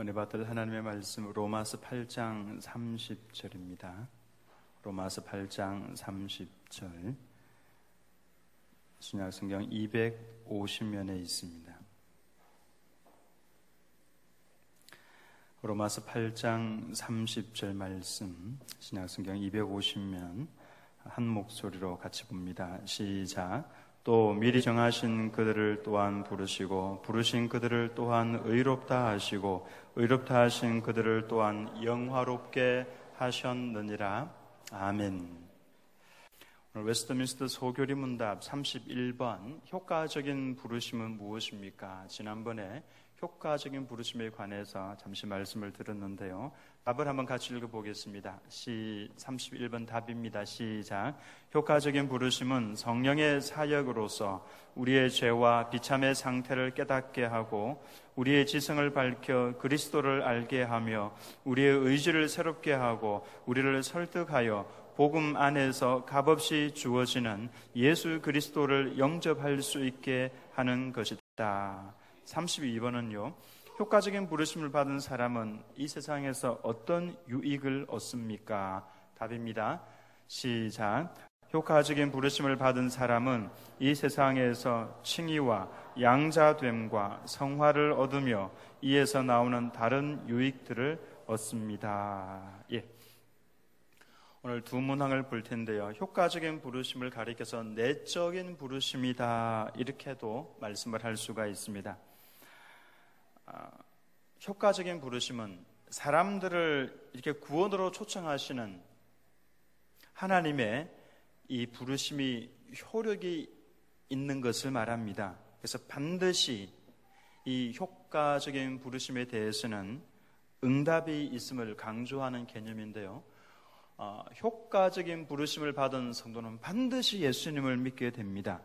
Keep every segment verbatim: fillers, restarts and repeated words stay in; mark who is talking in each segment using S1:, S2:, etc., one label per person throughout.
S1: 은혜 받을 하나님의 말씀 로마서 팔 장 삼십 절입니다. 로마서 팔 장 삼십 절 신약성경 이백오십 면에 있습니다. 로마서 팔 장 삼십 절 말씀 신약성경 이백오십 면 한 목소리로 같이 봅니다. 시작. 또 미리 정하신 그들을 또한 부르시고 부르신 그들을 또한 의롭다 하시고 의롭다 하신 그들을 또한 영화롭게 하셨느니라. 아멘. 오늘 웨스트민스터 소교리 문답 삼십일 번 효과적인 부르심은 무엇입니까? 지난번에 효과적인 부르심에 관해서 잠시 말씀을 들었는데요. 답을 한번 같이 읽어보겠습니다. 시 삼십일 번 답입니다. 시작. 효과적인 부르심은 성령의 사역으로서 우리의 죄와 비참의 상태를 깨닫게 하고 우리의 지성을 밝혀 그리스도를 알게 하며 우리의 의지를 새롭게 하고 우리를 설득하여 복음 안에서 값없이 주어지는 예수 그리스도를 영접할 수 있게 하는 것이다. 삼십이 번은요. 효과적인 부르심을 받은 사람은 이 세상에서 어떤 유익을 얻습니까? 답입니다. 시작. 효과적인 부르심을 받은 사람은 이 세상에서 칭의와 양자됨과 성화를 얻으며 이에서 나오는 다른 유익들을 얻습니다. 예. 오늘 두 문항을 볼 텐데요. 효과적인 부르심을 가리켜서 내적인 부르심이다 이렇게도 말씀을 할 수가 있습니다. 아, 효과적인 부르심은 사람들을 이렇게 구원으로 초청하시는 하나님의 이 부르심이 효력이 있는 것을 말합니다. 그래서 반드시 이 효과적인 부르심에 대해서는 응답이 있음을 강조하는 개념인데요. 어, 효과적인 부르심을 받은 성도는 반드시 예수님을 믿게 됩니다.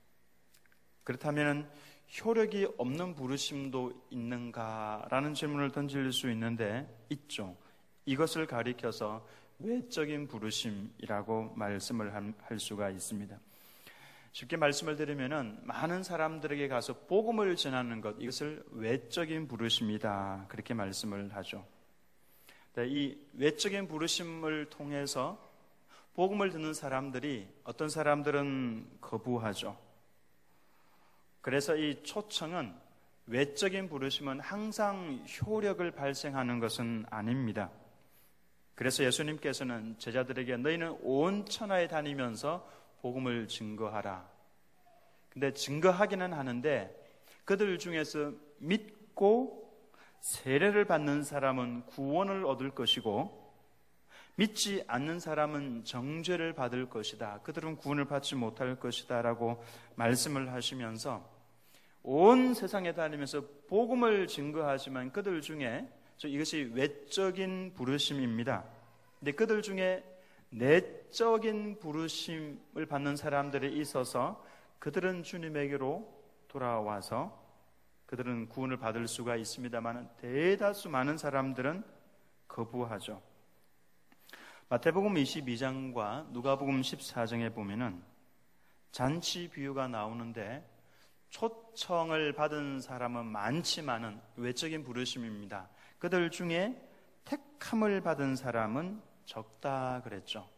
S1: 그렇다면 효력이 없는 부르심도 있는가라는 질문을 던질 수 있는데 있죠. 이것을 가리켜서 외적인 부르심이라고 말씀을 할 수가 있습니다. 쉽게 말씀을 드리면은 많은 사람들에게 가서 복음을 전하는 것, 이것을 외적인 부르심이다 그렇게 말씀을 하죠. 이 외적인 부르심을 통해서 복음을 듣는 사람들이 어떤 사람들은 거부하죠. 그래서 이 초청은 외적인 부르심은 항상 효력을 발생하는 것은 아닙니다. 그래서 예수님께서는 제자들에게 너희는 온 천하에 다니면서 복음을 증거하라. 근데 증거하기는 하는데 그들 중에서 믿고 세례를 받는 사람은 구원을 얻을 것이고 믿지 않는 사람은 정죄를 받을 것이다. 그들은 구원을 받지 못할 것이다 라고 말씀을 하시면서 온 세상에 다니면서 복음을 증거하지만 그들 중에 이것이 외적인 부르심입니다. 근데 그들 중에 내적인 부르심을 받는 사람들이 있어서 그들은 주님에게로 돌아와서 그들은 구원을 받을 수가 있습니다만 대다수 많은 사람들은 거부하죠. 마태복음 이십이 장과 누가복음 십사 장에 보면은 잔치 비유가 나오는데 초청을 받은 사람은 많지만은 외적인 부르심입니다. 그들 중에 택함을 받은 사람은 적다 그랬죠.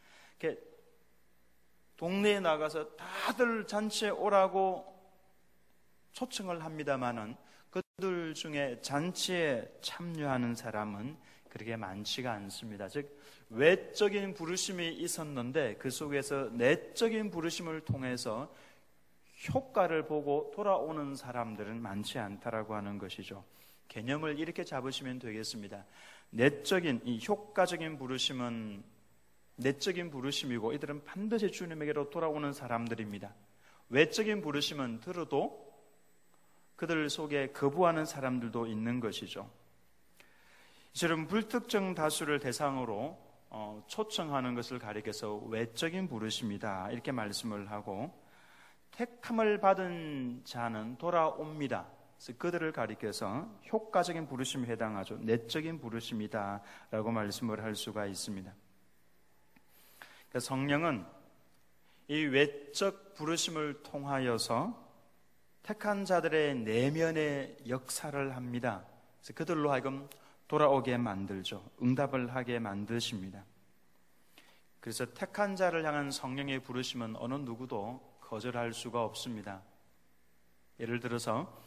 S1: 동네에 나가서 다들 잔치에 오라고 초청을 합니다만은 그들 중에 잔치에 참여하는 사람은 그렇게 많지가 않습니다. 즉 외적인 부르심이 있었는데 그 속에서 내적인 부르심을 통해서 효과를 보고 돌아오는 사람들은 많지 않다라고 하는 것이죠. 개념을 이렇게 잡으시면 되겠습니다. 내적인 이 효과적인 부르심은 내적인 부르심이고 이들은 반드시 주님에게로 돌아오는 사람들입니다. 외적인 부르심은 들어도 그들 속에 거부하는 사람들도 있는 것이죠. 이처럼 불특정 다수를 대상으로 어, 초청하는 것을 가리켜서 외적인 부르심이다 이렇게 말씀을 하고 택함을 받은 자는 돌아옵니다. 그래서 그들을 가리켜서 효과적인 부르심에 해당하죠. 내적인 부르심이다 라고 말씀을 할 수가 있습니다. 그러니까 성령은 이 외적 부르심을 통하여서 택한 자들의 내면의 역사를 합니다. 그래서 그들로 하여금 돌아오게 만들죠. 응답을 하게 만드십니다. 그래서 택한 자를 향한 성령의 부르심은 어느 누구도 거절할 수가 없습니다. 예를 들어서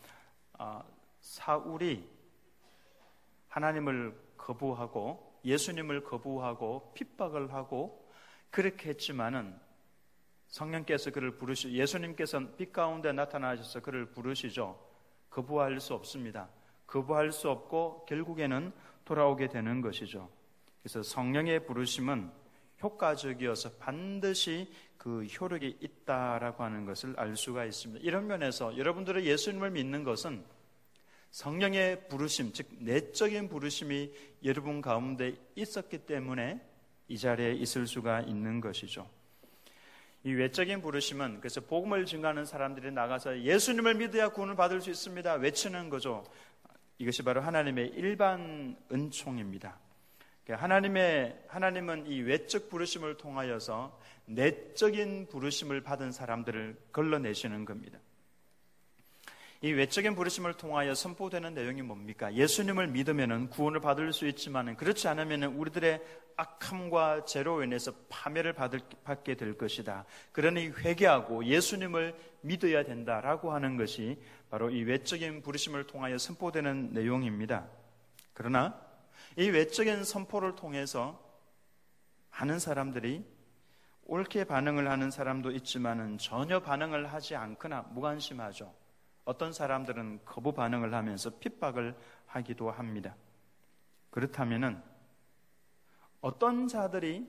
S1: 사울이 하나님을 거부하고 예수님을 거부하고 핍박을 하고 그렇게 했지만은 성령께서 그를 부르시, 예수님께서는 빛 가운데 나타나셔서 그를 부르시죠. 거부할 수 없습니다. 거부할 수 없고 결국에는 돌아오게 되는 것이죠. 그래서 성령의 부르심은 효과적이어서 반드시 그 효력이 있다라고 하는 것을 알 수가 있습니다. 이런 면에서 여러분들의 예수님을 믿는 것은 성령의 부르심, 즉 내적인 부르심이 여러분 가운데 있었기 때문에 이 자리에 있을 수가 있는 것이죠. 이 외적인 부르심은 그래서 복음을 증거하는 사람들이 나가서 예수님을 믿어야 구원을 받을 수 있습니다 외치는 거죠. 이것이 바로 하나님의 일반 은총입니다. 하나님의, 하나님은 이 외적 부르심을 통하여서 내적인 부르심을 받은 사람들을 걸러내시는 겁니다. 이 외적인 부르심을 통하여 선포되는 내용이 뭡니까? 예수님을 믿으면 구원을 받을 수 있지만 그렇지 않으면 우리들의 악함과 죄로 인해서 파멸을 받을, 받게 될 것이다. 그러니 회개하고 예수님을 믿어야 된다라고 하는 것이 바로 이 외적인 부르심을 통하여 선포되는 내용입니다. 그러나 이 외적인 선포를 통해서 많은 사람들이 옳게 반응을 하는 사람도 있지만 전혀 반응을 하지 않거나 무관심하죠. 어떤 사람들은 거부 반응을 하면서 핍박을 하기도 합니다. 그렇다면 어떤 자들이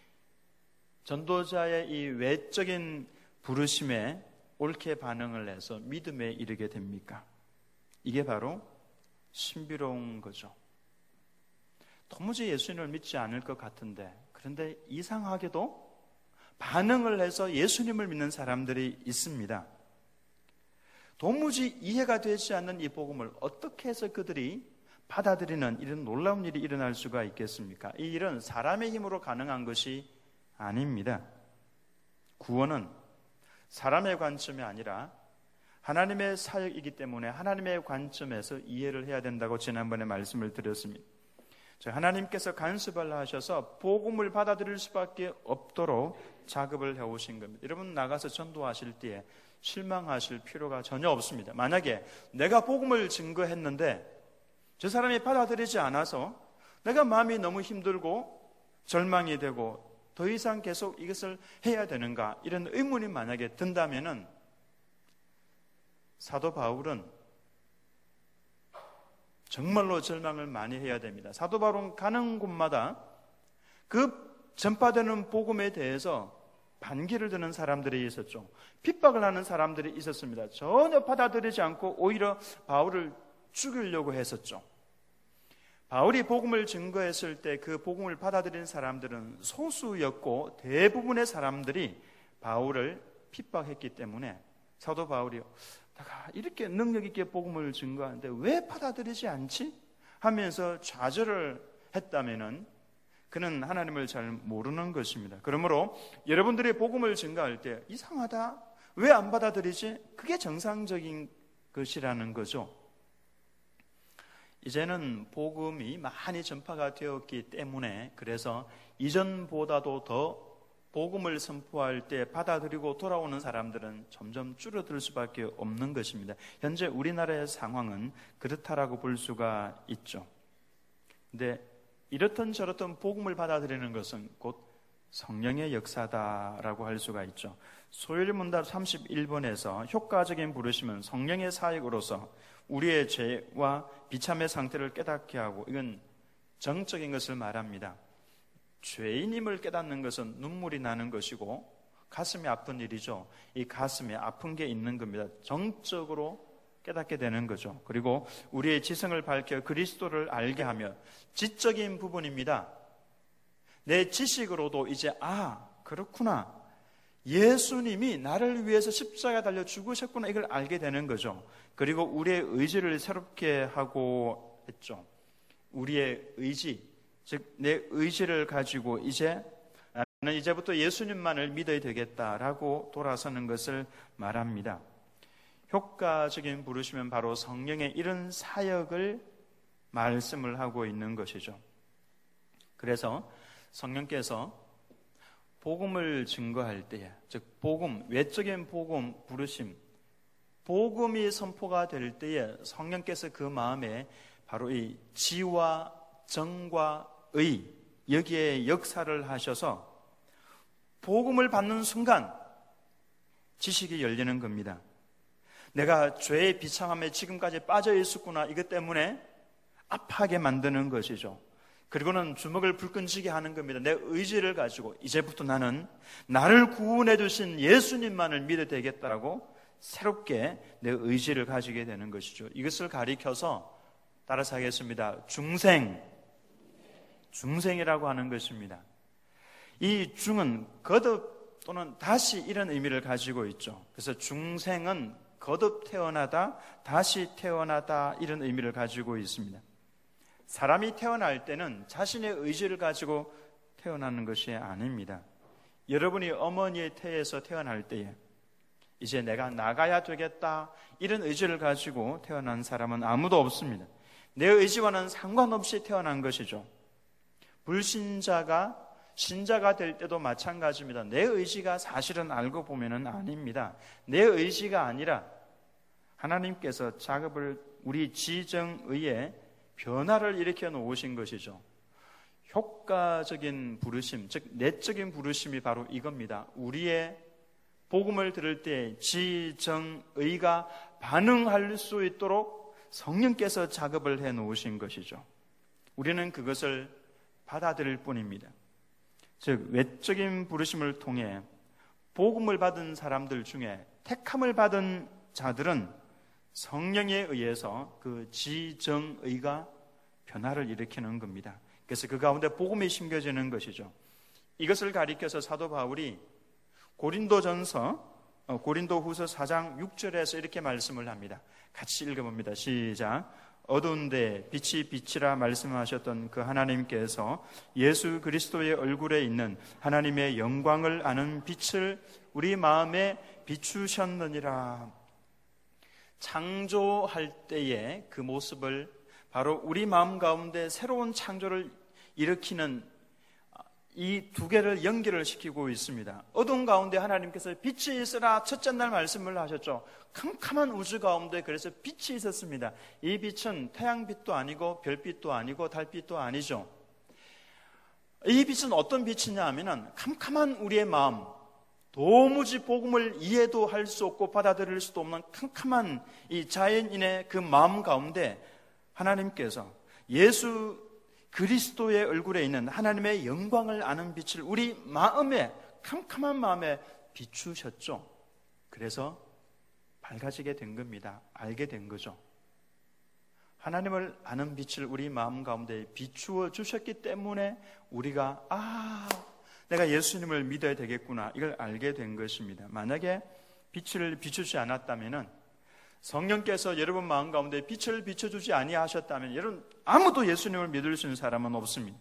S1: 전도자의 이 외적인 부르심에 옳게 반응을 해서 믿음에 이르게 됩니까? 이게 바로 신비로운 거죠. 도무지 예수님을 믿지 않을 것 같은데 그런데 이상하게도 반응을 해서 예수님을 믿는 사람들이 있습니다. 도무지 이해가 되지 않는 이 복음을 어떻게 해서 그들이 받아들이는 이런 놀라운 일이 일어날 수가 있겠습니까? 이 일은 사람의 힘으로 가능한 것이 아닙니다. 구원은 사람의 관점이 아니라 하나님의 사역이기 때문에 하나님의 관점에서 이해를 해야 된다고 지난번에 말씀을 드렸습니다. 하나님께서 간섭을 하셔서 복음을 받아들일 수밖에 없도록 작업을 해오신 겁니다. 여러분 나가서 전도하실 때에 실망하실 필요가 전혀 없습니다. 만약에 내가 복음을 증거했는데 저 사람이 받아들이지 않아서 내가 마음이 너무 힘들고 절망이 되고 더 이상 계속 이것을 해야 되는가 이런 의문이 만약에 든다면은 사도 바울은 정말로 절망을 많이 해야 됩니다. 사도 바울은 가는 곳마다 그 전파되는 복음에 대해서 반기를 드는 사람들이 있었죠. 핍박을 하는 사람들이 있었습니다. 전혀 받아들이지 않고 오히려 바울을 죽이려고 했었죠. 바울이 복음을 증거했을 때 그 복음을 받아들인 사람들은 소수였고 대부분의 사람들이 바울을 핍박했기 때문에 사도 바울이 내가 이렇게 능력 있게 복음을 증거하는데 왜 받아들이지 않지? 하면서 좌절을 했다면은 그는 하나님을 잘 모르는 것입니다. 그러므로 여러분들이 복음을 증거할 때 이상하다, 왜 안 받아들이지? 그게 정상적인 것이라는 거죠. 이제는 복음이 많이 전파가 되었기 때문에 그래서 이전보다도 더 복음을 선포할 때 받아들이고 돌아오는 사람들은 점점 줄어들 수밖에 없는 것입니다. 현재 우리나라의 상황은 그렇다라고 볼 수가 있죠. 근데 이렇든 저렇든 복음을 받아들이는 것은 곧 성령의 역사다라고 할 수가 있죠. 소율문답 삼십일 번에서 효과적인 부르심은 성령의 사역으로서 우리의 죄와 비참의 상태를 깨닫게 하고, 이건 정적인 것을 말합니다. 죄인임을 깨닫는 것은 눈물이 나는 것이고 가슴이 아픈 일이죠. 이 가슴에 아픈 게 있는 겁니다. 정적으로 깨닫게 되는 거죠. 그리고 우리의 지성을 밝혀 그리스도를 알게 하며, 지적인 부분입니다. 내 지식으로도 이제 아 그렇구나, 예수님이 나를 위해서 십자가 달려 죽으셨구나, 이걸 알게 되는 거죠. 그리고 우리의 의지를 새롭게 하고 했죠. 우리의 의지, 즉 내 의지를 가지고 이제 나는 이제부터 예수님만을 믿어야 되겠다라고 돌아서는 것을 말합니다. 효과적인 부르시면 바로 성령의 이런 사역을 말씀을 하고 있는 것이죠. 그래서 성령께서 복음을 증거할 때에, 즉 복음, 외적인 복음 부르심, 복음이 선포가 될 때에 성령께서 그 마음에 바로 이 지와 정과 의, 여기에 역사를 하셔서 복음을 받는 순간 지식이 열리는 겁니다. 내가 죄의 비참함에 지금까지 빠져 있었구나, 이것 때문에 아파하게 만드는 것이죠. 그리고는 주먹을 불끈쥐게 하는 겁니다. 내 의지를 가지고 이제부터 나는 나를 구원해 주신 예수님만을 믿어야 되겠다라고 새롭게 내 의지를 가지게 되는 것이죠. 이것을 가리켜서 따라서 하겠습니다. 중생, 중생이라고 하는 것입니다. 이 중은 거듭 또는 다시 이런 의미를 가지고 있죠. 그래서 중생은 거듭 태어나다, 다시 태어나다, 이런 의미를 가지고 있습니다. 사람이 태어날 때는 자신의 의지를 가지고 태어나는 것이 아닙니다. 여러분이 어머니의 태에서 태어날 때에 이제 내가 나가야 되겠다, 이런 의지를 가지고 태어난 사람은 아무도 없습니다. 내 의지와는 상관없이 태어난 것이죠. 불신자가 신자가 될 때도 마찬가지입니다. 내 의지가 사실은 알고 보면은 아닙니다. 내 의지가 아니라 하나님께서 작업을 우리 지정의에 변화를 일으켜 놓으신 것이죠. 효과적인 부르심, 즉 내적인 부르심이 바로 이겁니다. 우리의 복음을 들을 때 지정의가 반응할 수 있도록 성령께서 작업을 해 놓으신 것이죠. 우리는 그것을 받아들일 뿐입니다. 즉 외적인 부르심을 통해 복음을 받은 사람들 중에 택함을 받은 자들은 성령에 의해서 그 지정의가 변화를 일으키는 겁니다. 그래서 그 가운데 복음이 심겨지는 것이죠. 이것을 가리켜서 사도 바울이 고린도전서 고린도후서 사 장 육 절에서 이렇게 말씀을 합니다. 같이 읽어봅니다. 시작. 어두운데 빛이 빛이라 말씀하셨던 그 하나님께서 예수 그리스도의 얼굴에 있는 하나님의 영광을 아는 빛을 우리 마음에 비추셨느니라. 창조할 때의 그 모습을 바로 우리 마음 가운데 새로운 창조를 일으키는 이 두 개를 연결을 시키고 있습니다. 어두운 가운데 하나님께서 빛이 있으라 첫째 날 말씀을 하셨죠. 캄캄한 우주 가운데 그래서 빛이 있었습니다. 이 빛은 태양빛도 아니고 별빛도 아니고 달빛도 아니죠. 이 빛은 어떤 빛이냐 하면은 캄캄한 우리의 마음, 도무지 복음을 이해도 할 수 없고 받아들일 수도 없는 캄캄한 이 자연인의 그 마음 가운데 하나님께서 예수 그리스도의 얼굴에 있는 하나님의 영광을 아는 빛을 우리 마음에, 캄캄한 마음에 비추셨죠. 그래서 밝아지게 된 겁니다. 알게 된 거죠. 하나님을 아는 빛을 우리 마음 가운데 비추어 주셨기 때문에 우리가 아, 내가 예수님을 믿어야 되겠구나, 이걸 알게 된 것입니다. 만약에 빛을 비추지 않았다면 성령께서 여러분 마음 가운데 빛을 비춰주지 아니하셨다면 여러분 아무도 예수님을 믿을 수 있는 사람은 없습니다.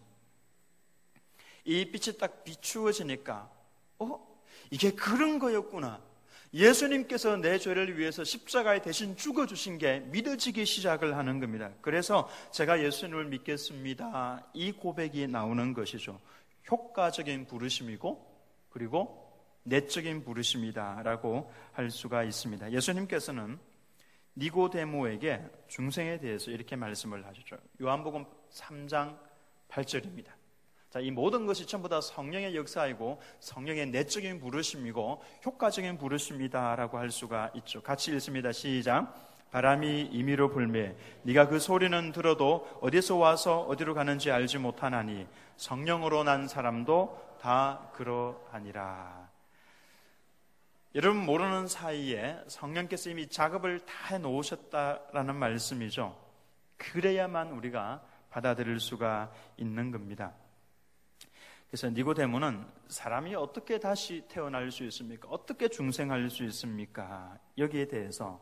S1: 이 빛이 딱 비추어지니까 어? 이게 그런 거였구나. 예수님께서 내 죄를 위해서 십자가에 대신 죽어주신 게 믿어지기 시작을 하는 겁니다. 그래서 제가 예수님을 믿겠습니다, 이 고백이 나오는 것이죠. 효과적인 부르심이고 그리고 내적인 부르심이다라고 할 수가 있습니다. 예수님께서는 니고데모에게 중생에 대해서 이렇게 말씀을 하셨죠. 요한복음 삼 장 팔 절입니다. 자, 이 모든 것이 전부 다 성령의 역사이고 성령의 내적인 부르심이고 효과적인 부르심이다라고 할 수가 있죠. 같이 읽습니다. 시작. 바람이 임의로 불매 네가 그 소리는 들어도 어디서 와서 어디로 가는지 알지 못하나니 성령으로 난 사람도 다 그러하니라. 여러분 모르는 사이에 성령께서 이미 작업을 다 해놓으셨다라는 말씀이죠. 그래야만 우리가 받아들일 수가 있는 겁니다. 그래서 니고데모는 사람이 어떻게 다시 태어날 수 있습니까? 어떻게 중생할 수 있습니까? 여기에 대해서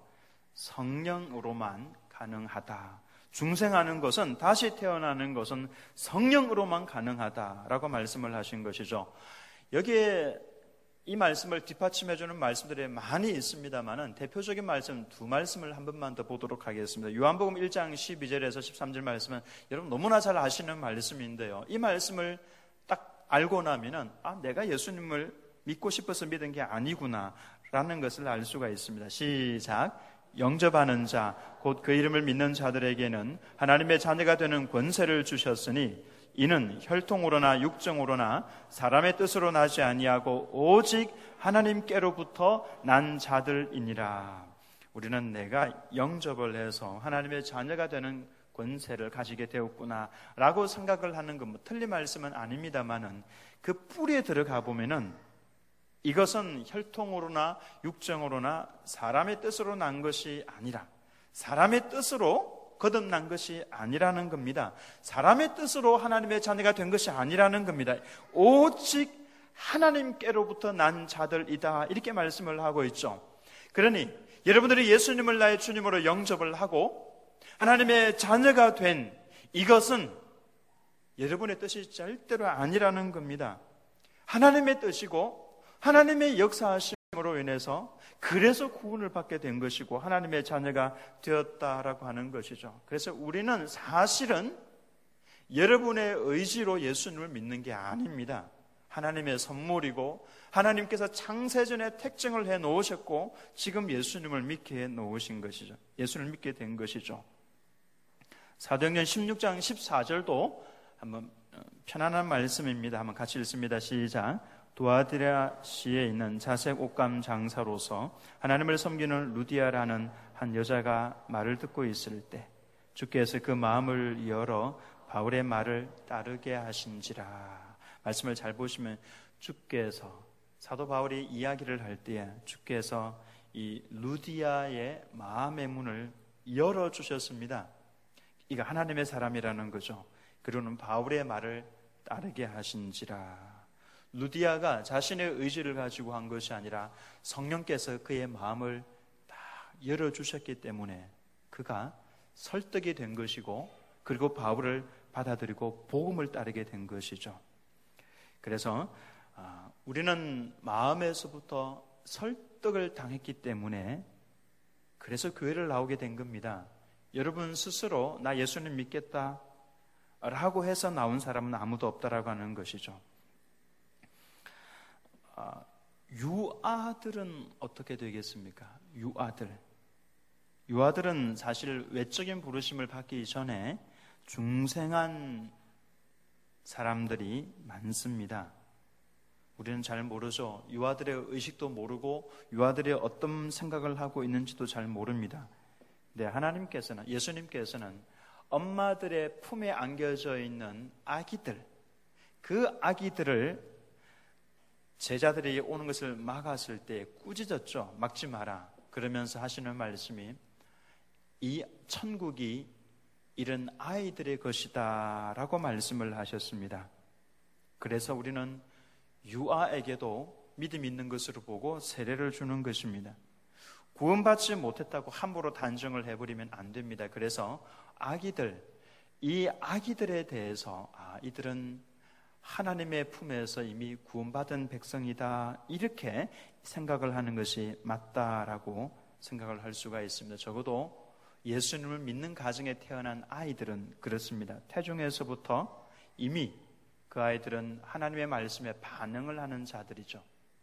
S1: 성령으로만 가능하다. 중생하는 것은, 다시 태어나는 것은 성령으로만 가능하다라고 말씀을 하신 것이죠. 여기에 이 말씀을 뒷받침해주는 말씀들이 많이 있습니다만은 대표적인 말씀 두 말씀을 한 번만 더 보도록 하겠습니다. 요한복음 일 장 십이 절에서 십삼 절 말씀은 여러분 너무나 잘 아시는 말씀인데요. 이 말씀을 딱 알고 나면은 아, 내가 예수님을 믿고 싶어서 믿은 게 아니구나 라는 것을 알 수가 있습니다. 시작. 영접하는 자, 곧 그 이름을 믿는 자들에게는 하나님의 자녀가 되는 권세를 주셨으니 이는 혈통으로나 육정으로나 사람의 뜻으로 나지 아니하고 오직 하나님께로부터 난 자들이니라. 우리는 내가 영접을 해서 하나님의 자녀가 되는 권세를 가지게 되었구나 라고 생각을 하는 건 뭐 틀린 말씀은 아닙니다만은 그 뿌리에 들어가 보면은 이것은 혈통으로나 육정으로나 사람의 뜻으로 난 것이 아니라 사람의 뜻으로 거듭난 것이 아니라는 겁니다. 사람의 뜻으로 하나님의 자녀가 된 것이 아니라는 겁니다. 오직 하나님께로부터 난 자들이다 이렇게 말씀을 하고 있죠. 그러니 여러분들이 예수님을 나의 주님으로 영접을 하고 하나님의 자녀가 된 이것은 여러분의 뜻이 절대로 아니라는 겁니다. 하나님의 뜻이고 하나님의 역사하심으로 인해서 그래서 구원을 받게 된 것이고 하나님의 자녀가 되었다라고 하는 것이죠. 그래서 우리는 사실은 여러분의 의지로 예수님을 믿는 게 아닙니다. 하나님의 선물이고 하나님께서 창세전에 택정을 해 놓으셨고 지금 예수님을 믿게 해 놓으신 것이죠. 예수님을 믿게 된 것이죠. 사도행전 십육 장 십사 절도 한번 편안한 말씀입니다. 한번 같이 읽습니다. 시작. 두아디라시에 있는 자색 옷감 장사로서 하나님을 섬기는 루디아라는 한 여자가 말을 듣고 있을 때 주께서 그 마음을 열어 바울의 말을 따르게 하신지라. 말씀을 잘 보시면 주께서 사도 바울이 이야기를 할 때에 주께서 이 루디아의 마음의 문을 열어주셨습니다. 이거 하나님의 사람이라는 거죠. 그러는 바울의 말을 따르게 하신지라. 루디아가 자신의 의지를 가지고 한 것이 아니라 성령께서 그의 마음을 다 열어주셨기 때문에 그가 설득이 된 것이고 그리고 바울을 받아들이고 복음을 따르게 된 것이죠. 그래서 우리는 마음에서부터 설득을 당했기 때문에 그래서 교회를 나오게 된 겁니다. 여러분 스스로 나 예수님 믿겠다 라고 해서 나온 사람은 아무도 없다라고 하는 것이죠. 유아들은 어떻게 되겠습니까? 유아들 유아들은 사실 외적인 부르심을 받기 전에 중생한 사람들이 많습니다. 우리는 잘 모르죠. 유아들의 의식도 모르고 유아들이 어떤 생각을 하고 있는지도 잘 모릅니다. 근데 하나님께서는 예수님께서는 엄마들의 품에 안겨져 있는 아기들 그 아기들을 제자들이 오는 것을 막았을 때 꾸짖었죠. 막지 마라. 그러면서 하시는 말씀이 이 천국이 이런 아이들의 것이다 라고 말씀을 하셨습니다. 그래서 우리는 유아에게도 믿음 있는 것으로 보고 세례를 주는 것입니다. 구원받지 못했다고 함부로 단정을 해버리면 안 됩니다. 그래서 아기들, 이 아기들에 대해서 아, 이들은 하나님의 품에서 이미 구원받은 백성이다 이렇게 생각을 하는 것이 맞다라고 생각을 할 수가 있습니다. 적어도 예수님을 믿는 가정에 태어난 아이들은 그렇습니다. 태중에서부터 이미 그 아이들은 하나님의 말씀에 반응을 하는 자들이죠.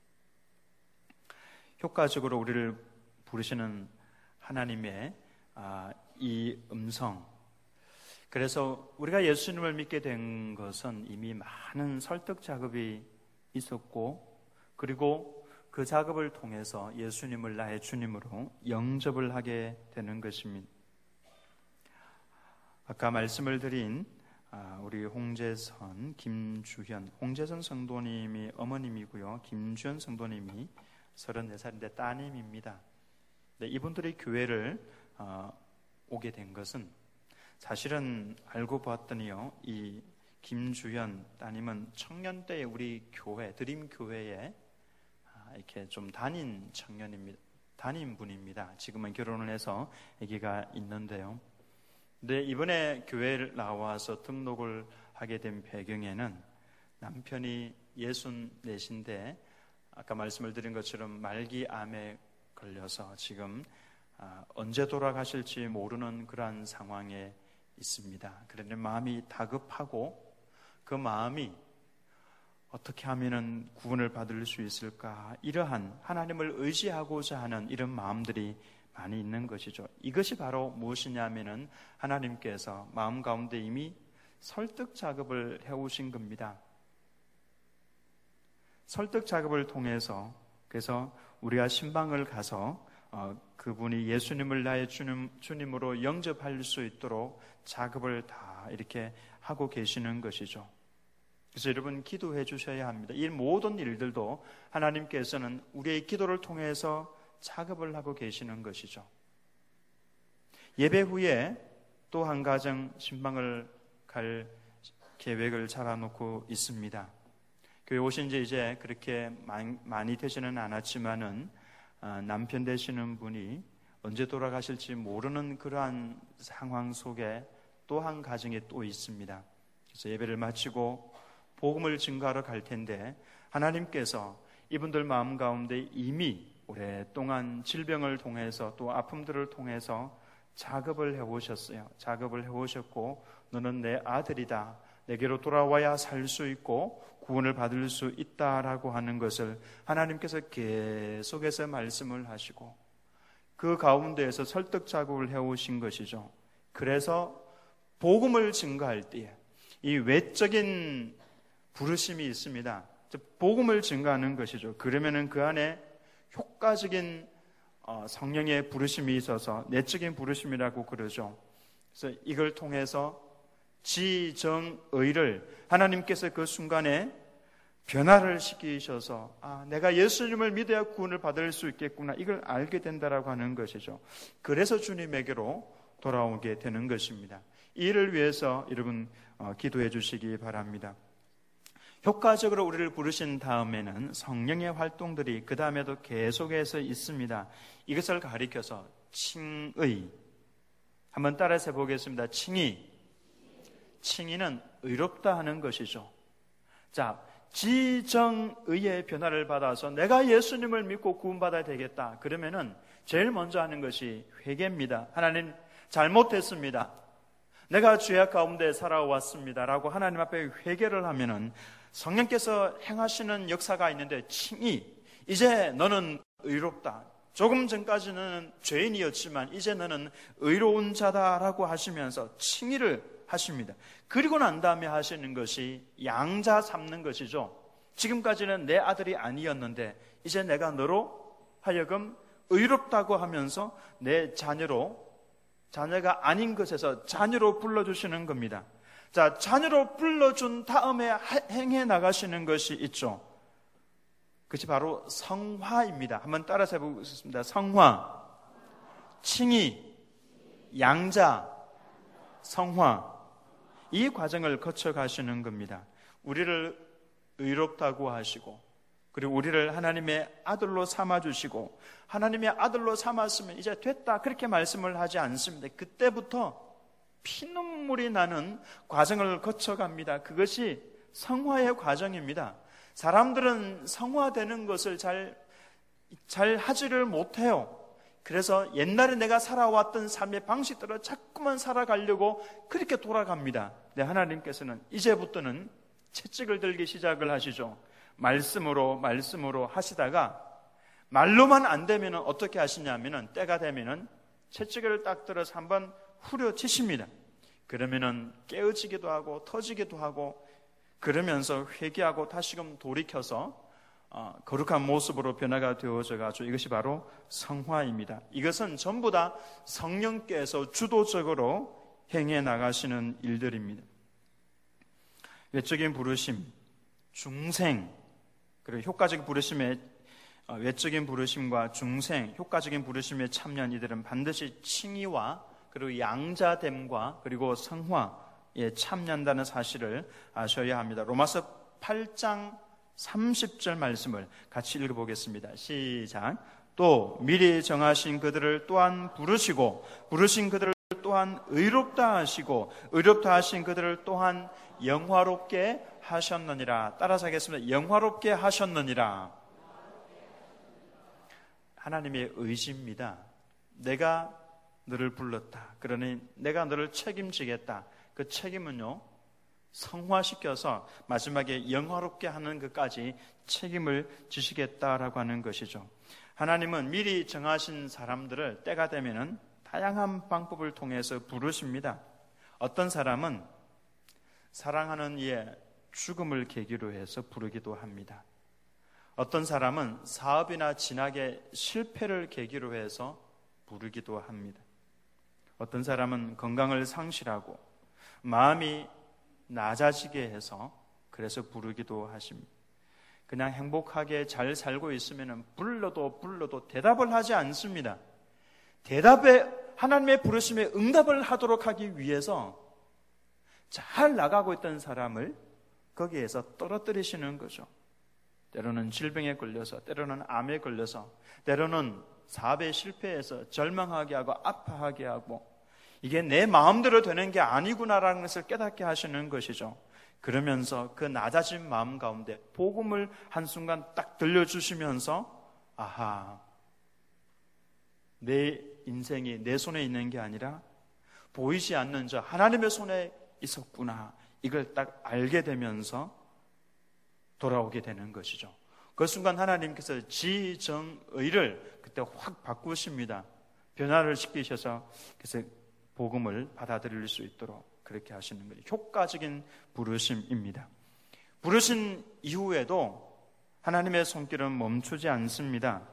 S1: 효과적으로 우리를 부르시는 하나님의 아, 이 음성, 그래서 우리가 예수님을 믿게 된 것은 이미 많은 설득 작업이 있었고 그리고 그 작업을 통해서 예수님을 나의 주님으로 영접을 하게 되는 것입니다. 아까 말씀을 드린 우리 홍재선, 김주현, 홍재선 성도님이 어머님이고요. 김주현 성도님이 서른네 살인데 따님입니다. 네, 이분들이 교회를 오게 된 것은 사실은 알고 봤더니요, 이 김주현 따님은 청년 때에 우리 교회, 드림교회에 이렇게 좀 다닌 청년입니다. 다닌 분입니다. 지금은 결혼을 해서 아기가 있는데요. 근데 이번에 교회를 나와서 등록을 하게 된 배경에는 남편이 예순넷인데 아까 말씀을 드린 것처럼 말기암에 걸려서 지금 언제 돌아가실지 모르는 그러한 상황에 있습니다. 그런데 마음이 다급하고 그 마음이 어떻게 하면 구원을 받을 수 있을까, 이러한 하나님을 의지하고자 하는 이런 마음들이 많이 있는 것이죠. 이것이 바로 무엇이냐면은 하나님께서 마음 가운데 이미 설득 작업을 해오신 겁니다. 설득 작업을 통해서, 그래서 우리가 신방을 가서 어, 그분이 예수님을 나의 주님, 주님으로 영접할 수 있도록 작업을 다 이렇게 하고 계시는 것이죠. 그래서 여러분 기도해 주셔야 합니다. 이 모든 일들도 하나님께서는 우리의 기도를 통해서 작업을 하고 계시는 것이죠. 예배 후에 또 한 가정 신방을 갈 계획을 잡아놓고 있습니다. 교회 오신 지 이제 그렇게 많이 되지는 않았지만은 남편 되시는 분이 언제 돌아가실지 모르는 그러한 상황 속에 또 한 가정이 또 있습니다. 그래서 예배를 마치고 복음을 증거하러 갈 텐데 하나님께서 이분들 마음 가운데 이미 오랫동안 질병을 통해서 또 아픔들을 통해서 작업을 해오셨어요. 작업을 해오셨고 너는 내 아들이다, 내게로 돌아와야 살 수 있고 구원을 받을 수 있다라고 하는 것을 하나님께서 계속해서 말씀을 하시고 그 가운데에서 설득 작업을 해오신 것이죠. 그래서 복음을 증거할 때에 이 외적인 부르심이 있습니다. 복음을 증거하는 것이죠. 그러면은 그 안에 효과적인 성령의 부르심이 있어서 내적인 부르심이라고 그러죠. 그래서 이걸 통해서 지정의를 하나님께서 그 순간에 변화를 시키셔서 아, 내가 예수님을 믿어야 구원을 받을 수 있겠구나, 이걸 알게 된다라고 하는 것이죠. 그래서 주님에게로 돌아오게 되는 것입니다. 이를 위해서 여러분 기도해 주시기 바랍니다. 효과적으로 우리를 부르신 다음에는 성령의 활동들이 그 다음에도 계속해서 있습니다. 이것을 가리켜서 칭의, 한번 따라서 해보겠습니다. 칭의. 칭의는 의롭다 하는 것이죠. 자, 지정의의 변화를 받아서 내가 예수님을 믿고 구원받아야 되겠다. 그러면은 제일 먼저 하는 것이 회개입니다. 하나님 잘못했습니다. 내가 죄악 가운데 살아왔습니다 라고 하나님 앞에 회개를 하면은 성령께서 행하시는 역사가 있는데 칭의, 이제 너는 의롭다. 조금 전까지는 죄인이었지만 이제 너는 의로운 자다라고 하시면서 칭의를 하십니다. 그리고 난 다음에 하시는 것이 양자 삼는 것이죠. 지금까지는 내 아들이 아니었는데 이제 내가 너로 하여금 의롭다고 하면서 내 자녀로, 자녀가 아닌 것에서 자녀로 불러주시는 겁니다. 자, 자녀로 불러준 다음에 행해 나가시는 것이 있죠. 그것이 바로 성화입니다. 한번 따라서 해보겠습니다. 성화, 칭의, 양자, 성화, 이 과정을 거쳐 가시는 겁니다. 우리를 의롭다고 하시고 그리고 우리를 하나님의 아들로 삼아주시고 하나님의 아들로 삼았으면 이제 됐다 그렇게 말씀을 하지 않습니다. 그때부터 피눈물이 나는 과정을 거쳐갑니다. 그것이 성화의 과정입니다. 사람들은 성화되는 것을 잘, 잘 하지를 못해요. 그래서 옛날에 내가 살아왔던 삶의 방식대로 자꾸만 살아가려고 그렇게 돌아갑니다. 근데 하나님께서는 이제부터는 채찍을 들기 시작을 하시죠. 말씀으로 말씀으로 하시다가 말로만 안 되면 어떻게 하시냐면은 때가 되면은 채찍을 딱 들어서 한번 후려치십니다. 그러면은 깨어지기도 하고 터지기도 하고 그러면서 회개하고 다시금 돌이켜서 어, 거룩한 모습으로 변화가 되어져가지고 이것이 바로 성화입니다. 이것은 전부 다 성령께서 주도적으로 행해 나가시는 일들입니다. 외적인 부르심, 중생, 그리고 효과적인 부르심의 어, 외적인 부르심과 중생, 효과적인 부르심의 참여한 이들은 반드시 칭의와 그리고 양자됨과 그리고 성화에 참여한다는 사실을 아셔야 합니다. 로마서 팔 장 삼십 절 말씀을 같이 읽어보겠습니다. 시작. 또 미리 정하신 그들을 또한 부르시고 부르신 그들을 또한 의롭다 하시고 의롭다 하신 그들을 또한 영화롭게 하셨느니라. 따라서 하겠습니다. 영화롭게 하셨느니라. 하나님의 의지입니다. 내가 너를 불렀다. 그러니 내가 너를 책임지겠다. 그 책임은요, 성화시켜서 마지막에 영화롭게 하는 것까지 책임을 지시겠다라고 하는 것이죠. 하나님은 미리 정하신 사람들을 때가 되면은 다양한 방법을 통해서 부르십니다. 어떤 사람은 사랑하는 이의 죽음을 계기로 해서 부르기도 합니다. 어떤 사람은 사업이나 진학의 실패를 계기로 해서 부르기도 합니다. 어떤 사람은 건강을 상실하고 마음이 낮아지게 해서 그래서 부르기도 하십니다. 그냥 행복하게 잘 살고 있으면 불러도 불러도 대답을 하지 않습니다. 대답에 하나님의 부르심에 응답을 하도록 하기 위해서 잘 나가고 있던 사람을 거기에서 떨어뜨리시는 거죠. 때로는 질병에 걸려서, 때로는 암에 걸려서, 때로는 사업에 실패해서 절망하게 하고 아파하게 하고, 이게 내 마음대로 되는 게 아니구나라는 것을 깨닫게 하시는 것이죠. 그러면서 그 낮아진 마음 가운데 복음을 한순간 딱 들려주시면서, 아하, 내 인생이 내 손에 있는 게 아니라 보이지 않는 저 하나님의 손에 있었구나, 이걸 딱 알게 되면서 돌아오게 되는 것이죠. 그 순간 하나님께서 지정의를 그때 확 바꾸십니다. 변화를 시키셔서 그래서 복음을 받아들일 수 있도록 그렇게 하시는 거죠. 효과적인 부르심입니다. 부르신 이후에도 하나님의 손길은 멈추지 않습니다.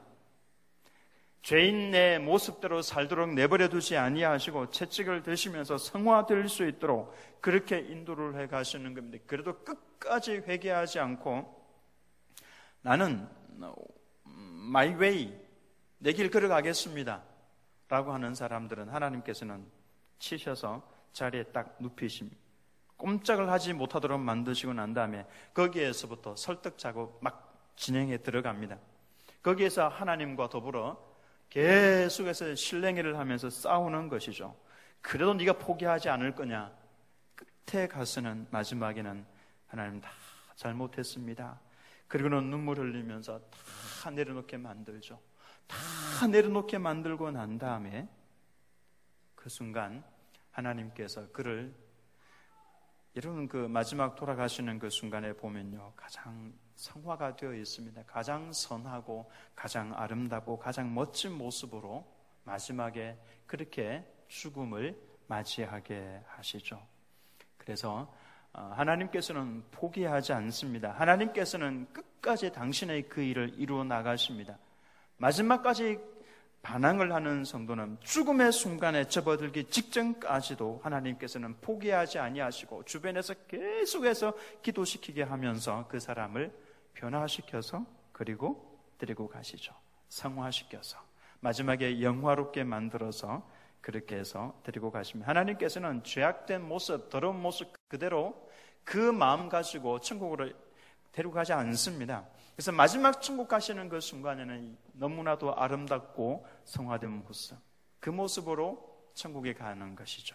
S1: 죄인 내 모습대로 살도록 내버려 두지 아니하시고 채찍을 드시면서 성화될 수 있도록 그렇게 인도를 해 가시는 겁니다. 그래도 끝까지 회개하지 않고 나는 my way, 내 길 걸어가겠습니다 라고 하는 사람들은 하나님께서는 치셔서 자리에 딱 눕히십니다. 꼼짝을 하지 못하도록 만드시고 난 다음에 거기에서부터 설득 작업 막 진행해 들어갑니다. 거기에서 하나님과 더불어 계속해서 실랭이를 하면서 싸우는 것이죠. 그래도 네가 포기하지 않을 거냐. 끝에 가서는 마지막에는 하나님 다 잘못했습니다. 그리고는 눈물 흘리면서 다 내려놓게 만들죠. 다 내려놓게 만들고 난 다음에 그 순간 하나님께서 그를, 여러분 그 마지막 돌아가시는 그 순간에 보면요, 가장 성화가 되어 있습니다. 가장 선하고 가장 아름답고 가장 멋진 모습으로 마지막에 그렇게 죽음을 맞이하게 하시죠. 그래서 하나님께서는 포기하지 않습니다. 하나님께서는 끝까지 당신의 그 일을 이루어 나가십니다. 마지막까지 반항을 하는 성도는 죽음의 순간에 접어들기 직전까지도 하나님께서는 포기하지 아니하시고 주변에서 계속해서 기도시키게 하면서 그 사람을 변화시켜서 그리고 데리고 가시죠. 성화시켜서 마지막에 영화롭게 만들어서 그렇게 해서 데리고 가십니다. 하나님께서는 죄악된 모습, 더러운 모습 그대로 그 마음 가지고 천국으로 데리고 가지 않습니다. 그래서 마지막 천국 가시는 그 순간에는 너무나도 아름답고 성화된 모습, 그 모습으로 천국에 가는 것이죠.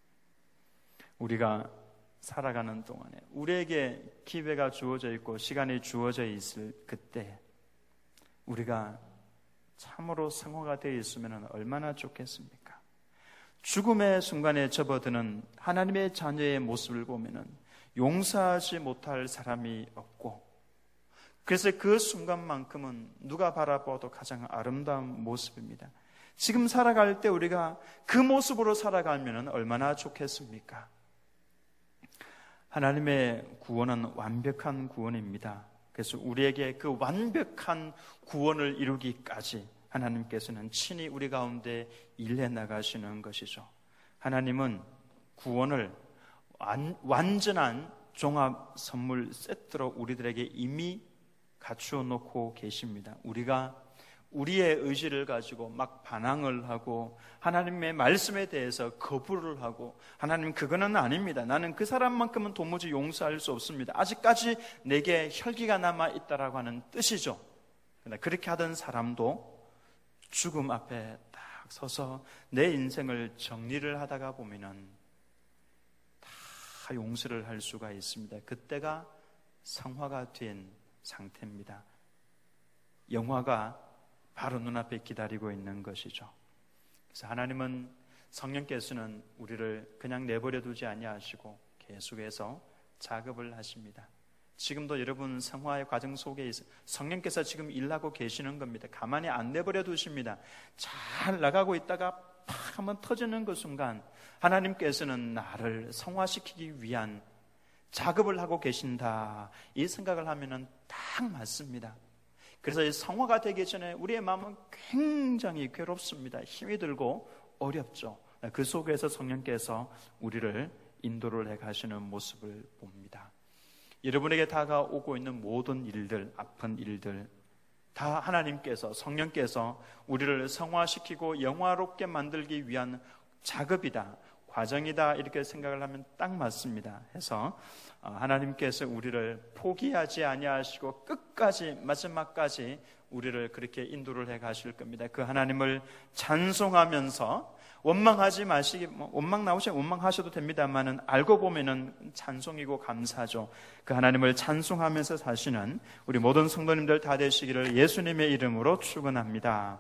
S1: 우리가 살아가는 동안에 우리에게 기회가 주어져 있고 시간이 주어져 있을 그때 우리가 참으로 성화가 되어 있으면 얼마나 좋겠습니까? 죽음의 순간에 접어드는 하나님의 자녀의 모습을 보면 용서하지 못할 사람이 없고, 그래서 그 순간만큼은 누가 바라봐도 가장 아름다운 모습입니다. 지금 살아갈 때 우리가 그 모습으로 살아가면 얼마나 좋겠습니까? 하나님의 구원은 완벽한 구원입니다. 그래서 우리에게 그 완벽한 구원을 이루기까지 하나님께서는 친히 우리 가운데 일해 나가시는 것이죠. 하나님은 구원을 완, 완전한 종합 선물 세트로 우리들에게 이미 갖추어 놓고 계십니다. 우리가 우리의 의지를 가지고 막 반항을 하고 하나님의 말씀에 대해서 거부를 하고, 하나님 그거는 아닙니다, 나는 그 사람만큼은 도무지 용서할 수 없습니다, 아직까지 내게 혈기가 남아있다라고 하는 뜻이죠. 그러나 그렇게 하던 사람도 죽음 앞에 딱 서서 내 인생을 정리를 하다가 보면은 다 용서를 할 수가 있습니다. 그때가 성화가 된 상태입니다. 영화가 바로 눈앞에 기다리고 있는 것이죠. 그래서 하나님은 성령께서는 우리를 그냥 내버려 두지 아니하시고 계속해서 작업을 하십니다. 지금도 여러분 성화의 과정 속에 있어 성령께서 지금 일하고 계시는 겁니다. 가만히 안 내버려 두십니다. 잘 나가고 있다가 팍 한번 터지는 그 순간 하나님께서는 나를 성화시키기 위한 작업을 하고 계신다, 이 생각을 하면은 딱 맞습니다. 그래서 이 성화가 되기 전에 우리의 마음은 굉장히 괴롭습니다. 힘이 들고 어렵죠. 그 속에서 성령께서 우리를 인도를 해 가시는 모습을 봅니다. 여러분에게 다가오고 있는 모든 일들, 아픈 일들 다 하나님께서, 성령께서 우리를 성화시키고 영화롭게 만들기 위한 작업이다, 과정이다, 이렇게 생각을 하면 딱 맞습니다. 해서 하나님께서 우리를 포기하지 아니하시고 끝까지, 마지막까지 우리를 그렇게 인도를 해 가실 겁니다. 그 하나님을 찬송하면서 원망하지 마시기, 원망 나오시면 원망하셔도 됩니다만은 알고 보면은 찬송이고 감사죠. 그 하나님을 찬송하면서 사시는 우리 모든 성도님들 다 되시기를 예수님의 이름으로 축원합니다.